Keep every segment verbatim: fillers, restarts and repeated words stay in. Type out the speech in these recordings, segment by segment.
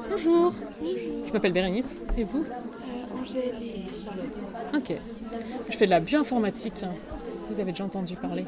Bonjour, je m'appelle Bérénice, et vous? Euh, Angèle et Charlotte. Ok, je fais de la bioinformatique. Est-ce que vous avez déjà entendu parler?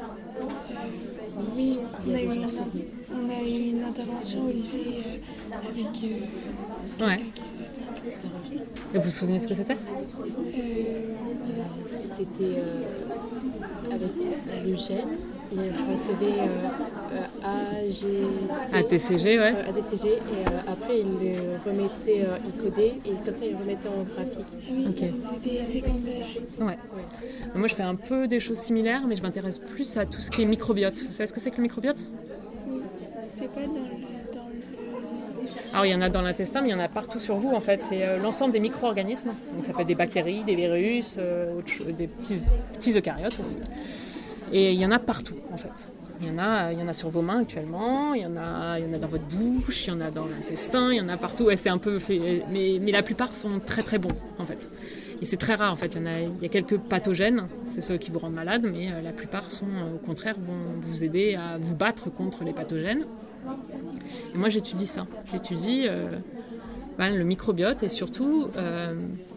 Oui, on a, eu une, on a eu une intervention au lycée euh, avec euh, Ouais. quelqu'un qui faisait ça. Et vous vous souvenez ce que c'était? Euh, C'était euh, avec le gène et je recevais euh, euh, A G C, A T C G, ouais. euh, A T C G et euh, après il le remettait, euh, il codait et comme ça il remettait en graphique. oui, Ok. des séquençages. Ouais. Moi, je fais un peu des choses similaires, mais je m'intéresse plus à tout ce qui est microbiote. Vous savez ce que c'est que le microbiote? Oui, c'est pas dans le, dans le... Alors, il y en a dans l'intestin, mais il y en a partout sur vous, en fait. C'est euh, l'ensemble des micro-organismes. Donc, ça peut être des bactéries, des virus, euh, autre chose- des petits, petits eucaryotes aussi. Et il y en a partout, en fait. Il y en a, il y en a sur vos mains actuellement, il y en a, il y en a dans votre bouche, il y en a dans l'intestin, il y en a partout. Ouais, c'est un peu fait, mais, mais la plupart sont très très bons, en fait. Et c'est très rare, en fait. Il y en a, il y a quelques pathogènes, c'est ceux qui vous rendent malade, mais euh, la plupart sont, euh, au contraire, vont vous aider à vous battre contre les pathogènes. Et moi, j'étudie ça. J'étudie euh, bah, le microbiote et surtout euh,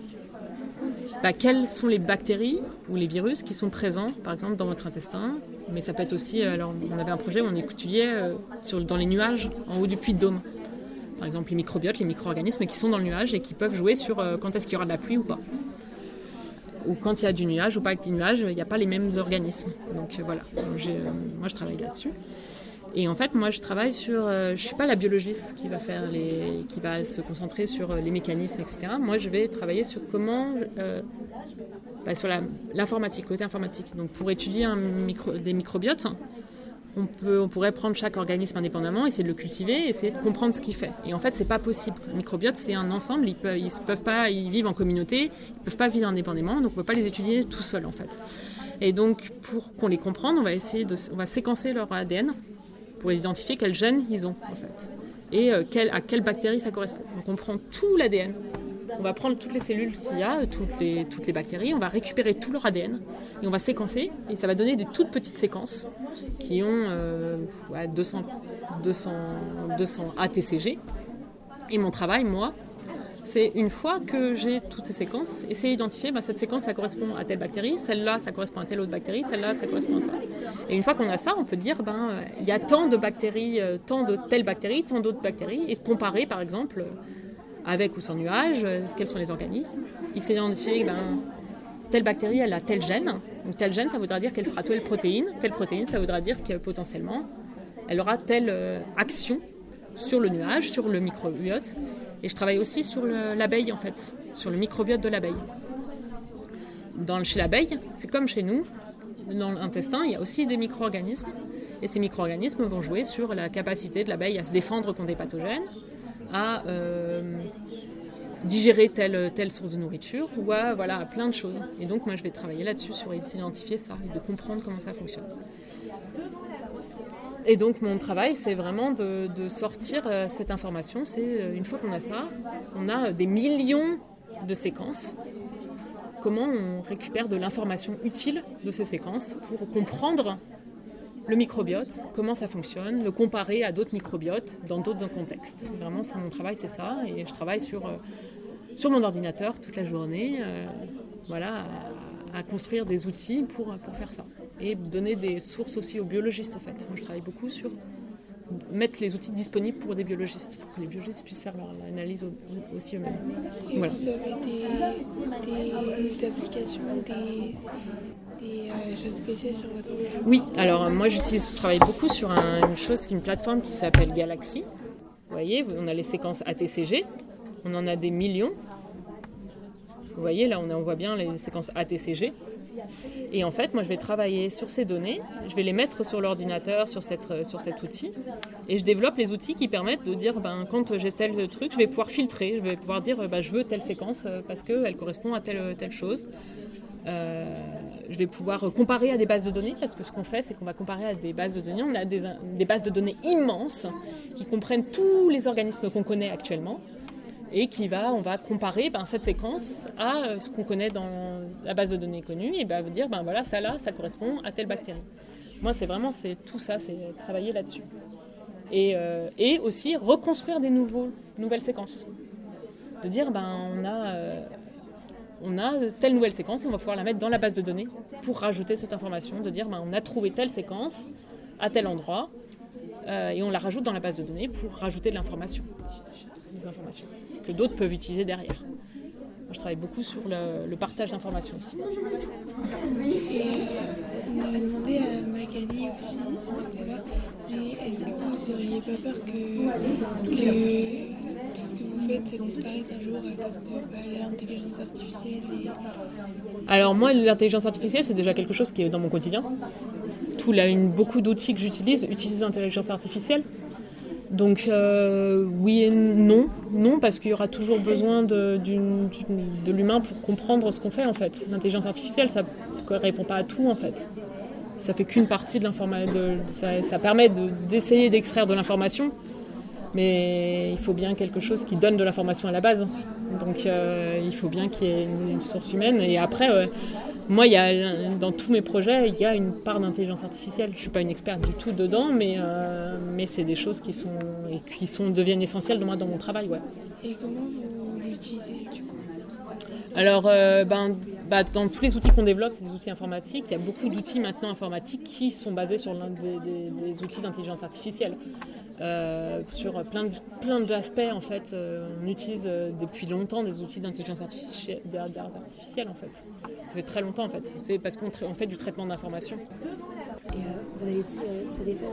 bah, quelles sont les bactéries ou les virus qui sont présents, par exemple, dans votre intestin. Mais ça peut être aussi... euh, alors, on avait un projet où on étudiait euh, sur, dans les nuages, en haut du puits de Dôme. Par exemple, les microbiotes, les micro-organismes qui sont dans le nuage et qui peuvent jouer sur euh, quand est-ce qu'il y aura de la pluie ou pas. Ou quand il y a du nuage ou pas avec du nuage, il n'y a pas les mêmes organismes. Donc euh, voilà, Donc, j'ai, euh, moi je travaille là-dessus. Et en fait, moi je travaille sur... Euh, je ne suis pas la biologiste qui va, faire les, qui va se concentrer sur euh, les mécanismes, et cetera. Moi je vais travailler sur comment... Euh, bah, sur la, l'informatique, côté informatique. Donc pour étudier un micro, des microbiotes, on, peut, on pourrait prendre chaque organisme indépendamment, essayer de le cultiver, essayer de comprendre ce qu'il fait. Et en fait, c'est pas possible. Le microbiote, c'est un ensemble. Ils peuvent, ils peuvent pas, ils vivent en communauté, ils peuvent pas vivre indépendamment, donc on peut pas les étudier tout seul en fait. Et donc, pour qu'on les comprenne, on va essayer de, on va séquencer leur A D N pour identifier quels gènes ils ont en fait et euh, quel, à quelle bactérie ça correspond. Donc, on prend tout l'A D N. On va prendre toutes les cellules qu'il y a, toutes les, toutes les bactéries, on va récupérer tout leur A D N et on va séquencer et ça va donner des toutes petites séquences qui ont euh, ouais, deux cents, deux cents, deux cents A T C G. Et mon travail, moi, c'est une fois que j'ai toutes ces séquences, essayer d'identifier bah, cette séquence, ça correspond à telle bactérie, celle-là, ça correspond à telle autre bactérie, celle-là, ça correspond à ça. Et une fois qu'on a ça, on peut dire ben, euh, il y a tant de bactéries, euh, tant de telles bactéries, tant d'autres bactéries, et comparer par exemple avec ou sans nuage, euh, quels sont les organismes. Essayer d'identifier ben, telle bactérie, elle a tel gène. Donc tel gène, ça voudra dire qu'elle fera telle protéine. Telle protéine, ça voudra dire que potentiellement, elle aura telle euh, action sur le nuage, sur le microbiote. Et je travaille aussi sur le, l'abeille, en fait, sur le microbiote de l'abeille. Dans, chez l'abeille, c'est comme chez nous, dans l'intestin, il y a aussi des micro-organismes. Et ces micro-organismes vont jouer sur la capacité de l'abeille à se défendre contre des pathogènes, à euh, digérer telle, telle source de nourriture, ou à voilà, plein de choses. Et donc, moi, je vais travailler là-dessus, sur essayer d'identifier ça et de comprendre comment ça fonctionne. Et donc, mon travail, c'est vraiment de, de sortir euh, cette information. C'est, euh, une fois qu'on a ça, on a des millions de séquences. Comment on récupère de l'information utile de ces séquences pour comprendre le microbiote, comment ça fonctionne, le comparer à d'autres microbiotes dans d'autres contextes. Vraiment, c'est mon travail, c'est ça. Et je travaille sur, euh, sur mon ordinateur toute la journée, euh, voilà, à, à construire des outils pour, pour faire ça. Et donner des sources aussi aux biologistes, en fait. Moi, je travaille beaucoup sur mettre les outils disponibles pour des biologistes, pour que les biologistes puissent faire leur analyse au, aussi eux-mêmes. Et Voilà. vous avez des, des applications, des, des euh, choses spéciales sur votre ordinateur? Oui, alors moi j'utilise, je travaille beaucoup sur un, une chose, une plateforme qui s'appelle Galaxy. Vous voyez, on a les séquences A T C G, on en a des millions. Vous voyez, là on, a, on voit bien les séquences A T C G. Et en fait, moi je vais travailler sur ces données, je vais les mettre sur l'ordinateur, sur, cette, sur cet outil, et je développe les outils qui permettent de dire, ben, quand j'ai tel truc, je vais pouvoir filtrer, je vais pouvoir dire, ben, je veux telle séquence parce qu'elle correspond à telle, telle chose. Euh, je vais pouvoir comparer à des bases de données, parce que ce qu'on fait, c'est qu'on va comparer à des bases de données. On a des, des bases de données immenses qui comprennent tous les organismes qu'on connaît actuellement. Et qui va, on va comparer ben, cette séquence à ce qu'on connaît dans la base de données connue et ben, dire ben voilà, ça là, ça correspond à telle bactérie. Moi, c'est vraiment c'est tout ça, c'est travailler là-dessus. Et, euh, et aussi reconstruire des nouveaux, nouvelles séquences. De dire, ben, on a, euh, on a telle nouvelle séquence et on va pouvoir la mettre dans la base de données pour rajouter cette information, de dire, ben, on a trouvé telle séquence à tel endroit euh, et on la rajoute dans la base de données pour rajouter de l'information, des informations que d'autres peuvent utiliser derrière. Moi, je travaille beaucoup sur le, le partage d'informations aussi. Et euh, on avait demandé à Magali aussi tout à l'heure, mais est-ce que vous n'auriez pas peur que, que tout ce que vous faites ça disparaisse un jour à cause de bah, l'intelligence artificielle et... Alors moi, l'intelligence artificielle, c'est déjà quelque chose qui est dans mon quotidien. Tout, là, une, beaucoup d'outils que j'utilise utilisent l'intelligence artificielle. Donc euh, oui et non, non parce qu'il y aura toujours besoin de, d'une, d'une, de l'humain pour comprendre ce qu'on fait en fait. L'intelligence artificielle, ça ne répond pas à tout en fait. Ça fait qu'une partie de l'information. Ça, ça permet de, d'essayer d'extraire de l'information, mais il faut bien quelque chose qui donne de l'information à la base. Donc euh, il faut bien qu'il y ait une, une source humaine. Et après, euh, moi, il y a, dans tous mes projets, il y a une part d'intelligence artificielle. Je ne suis pas une experte du tout dedans, mais, euh, mais c'est des choses qui, sont, et qui sont, deviennent essentielles de moi dans mon travail. Ouais. Et comment vous l'utilisez du coup ? Alors, euh, ben, bah, dans tous les outils qu'on développe, c'est des outils informatiques. Il y a beaucoup d'outils maintenant informatiques qui sont basés sur l'un des, des, des outils d'intelligence artificielle. Euh, sur plein, de, plein d'aspects, en fait, euh, on utilise euh, depuis longtemps des outils d'intelligence artificielle, artificielle en fait. Ça fait très longtemps, en fait. C'est parce qu'on tra- on fait du traitement d'informations. Et euh, vous avez dit euh, ça dépend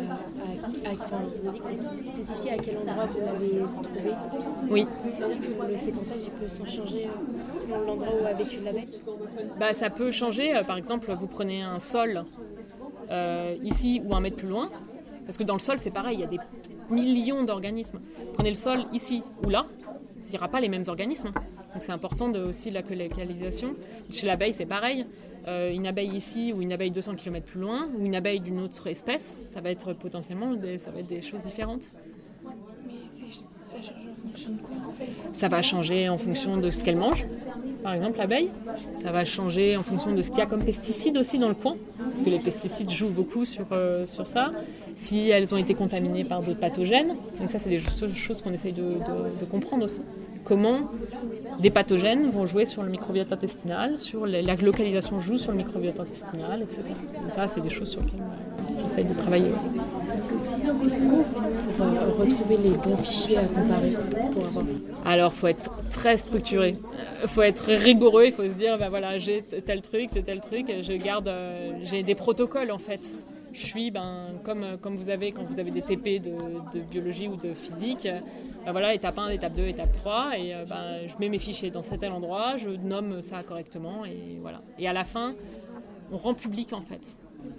à, à, à, enfin, vous avez dit que c'est spécifié à quel endroit vous l'avez trouvé. Oui. Ça veut dire que le séquençage il peut s'en changer euh, selon l'endroit où a vécu l'abeille. Bah, ça peut changer. Euh, par exemple, vous prenez un sol euh, ici ou un mètre plus loin. Parce que dans le sol, c'est pareil, il y a des millions d'organismes. Prenez le sol ici ou là, il n'y aura pas les mêmes organismes. Donc c'est important de, aussi la localisation. Chez l'abeille, c'est pareil. Euh, une abeille ici ou une abeille deux cents kilomètres plus loin, ou une abeille d'une autre espèce, ça va être potentiellement des, ça va être des choses différentes. Mais ça change en fonction de quoi en fait ? Ça va changer en fonction de ce qu'elle mange. Par exemple, l'abeille, ça va changer en fonction de ce qu'il y a comme pesticides aussi dans le coin, parce que les pesticides jouent beaucoup sur, euh, sur ça. Si elles ont été contaminées par d'autres pathogènes, donc ça c'est des choses qu'on essaye de, de, de comprendre aussi. Comment des pathogènes vont jouer sur le microbiote intestinal, sur les, la localisation joue sur le microbiote intestinal, et cetera. Et ça c'est des choses sur lesquelles j'essaye de travailler. Comment on fait pour euh, retrouver les bons fichiers à comparer pour avoir... Alors, il faut être très structuré, il faut être rigoureux, il faut se dire, ben voilà, j'ai tel truc, j'ai tel truc, je garde, euh, j'ai des protocoles en fait. Je suis, ben, comme, comme vous avez quand vous avez des T P de, de biologie ou de physique, ben voilà, étape un, étape deux, étape trois, et euh, ben, je mets mes fichiers dans tel endroit, je nomme ça correctement, et voilà. Et à la fin, on rend public en fait.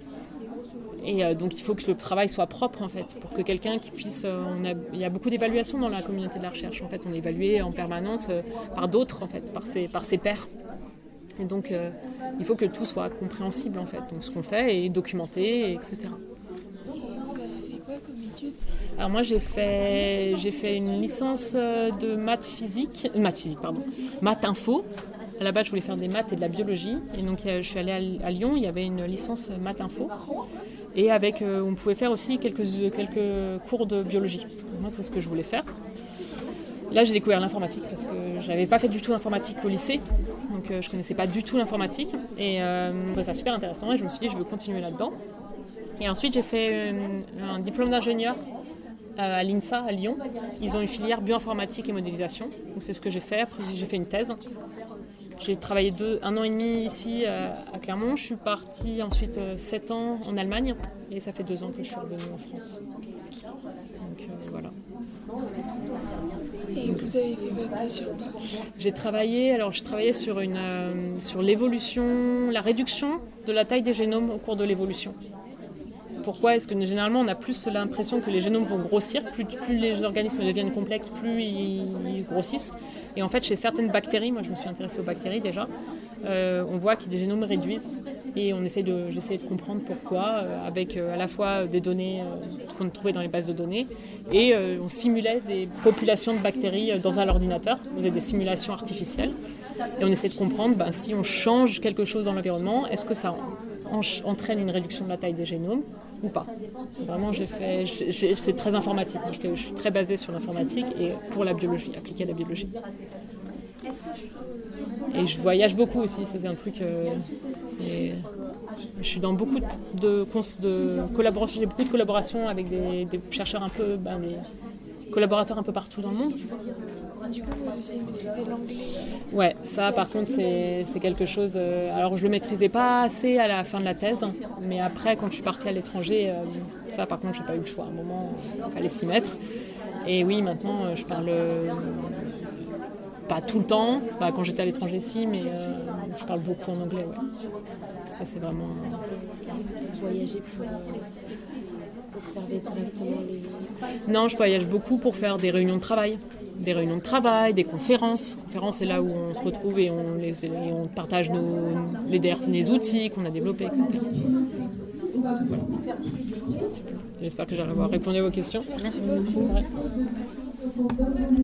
Et euh, donc il faut que le travail soit propre en fait, pour que quelqu'un qui puisse... Euh, on a, il y a beaucoup d'évaluations dans la communauté de la recherche. En fait, on est évalué en permanence euh, par d'autres, en fait, par ses, par ses pairs. Et donc euh, il faut que tout soit compréhensible en fait. Donc ce qu'on fait est documenté, et cetera. Et vous avez fait quoi comme étude ? Alors moi j'ai fait, j'ai fait une licence de maths physique, euh, maths physique pardon, maths info. À la base, je voulais faire des maths et de la biologie. Et donc, je suis allée à Lyon, il y avait une licence maths info. Et avec, euh, on pouvait faire aussi quelques, quelques cours de biologie. Moi, c'est ce que je voulais faire. Là, j'ai découvert l'informatique parce que je n'avais pas fait du tout l'informatique au lycée. Donc, euh, je ne connaissais pas du tout l'informatique. Et euh, je trouvais ça super intéressant. Et je me suis dit, je veux continuer là-dedans. Et ensuite, j'ai fait euh, un diplôme d'ingénieur euh, à l'INSA, à Lyon. Ils ont une filière bioinformatique et modélisation. Donc, c'est ce que j'ai fait. Après, j'ai fait une thèse. J'ai travaillé deux, un an et demi ici euh, à Clermont. Je suis partie ensuite euh, sept ans en Allemagne et ça fait deux ans que je suis revenue en France. Donc euh, voilà. Et vous avez fait votre thèse sur quoi ? J'ai travaillé, alors je travaillais sur une euh, sur l'évolution, la réduction de la taille des génomes au cours de l'évolution. Pourquoi est-ce que généralement on a plus l'impression que les génomes vont grossir, plus, plus les organismes deviennent complexes, plus ils, ils grossissent. Et en fait, chez certaines bactéries, moi je me suis intéressée aux bactéries déjà, euh, on voit que les génomes réduisent et on essaie de, j'essaie de comprendre pourquoi, euh, avec euh, à la fois des données euh, qu'on trouvait dans les bases de données et euh, on simulait des populations de bactéries dans un ordinateur, on faisait des simulations artificielles et on essaie de comprendre ben, si on change quelque chose dans l'environnement, est-ce que ça en, entraîne une réduction de la taille des génomes ou pas. Vraiment, j'ai fait, j'ai, c'est très informatique. Je, fais, je suis très basée sur l'informatique et pour la biologie, appliquée à la biologie. Et je voyage beaucoup aussi, c'est un truc. Euh, c'est, je suis dans beaucoup de, de collaborations, j'ai beaucoup de collaborations avec des, des chercheurs un peu, ben, des collaborateurs un peu partout dans le monde. Du coup, vous devez maîtriser l'anglais. Ouais, ça par contre c'est, c'est quelque chose. Euh, alors je le maîtrisais pas assez à la fin de la thèse, mais après quand je suis partie à l'étranger, euh, ça par contre j'ai pas eu le choix. À un moment, il fallait s'y mettre. Et oui, maintenant euh, je parle. Euh, Pas tout le temps, enfin, quand j'étais à l'étranger si, mais euh, je parle beaucoup en anglais. Ouais. Ça c'est vraiment... Voyager pour euh, observer directement les... Non, je voyage beaucoup pour faire des réunions de travail. Des réunions de travail, des conférences. Conférences, c'est là où on se retrouve et on, les, et on partage nos, les, les outils qu'on a développés, et cetera. Voilà. J'espère que j'aurai répondu à vos questions. Merci beaucoup. Ouais.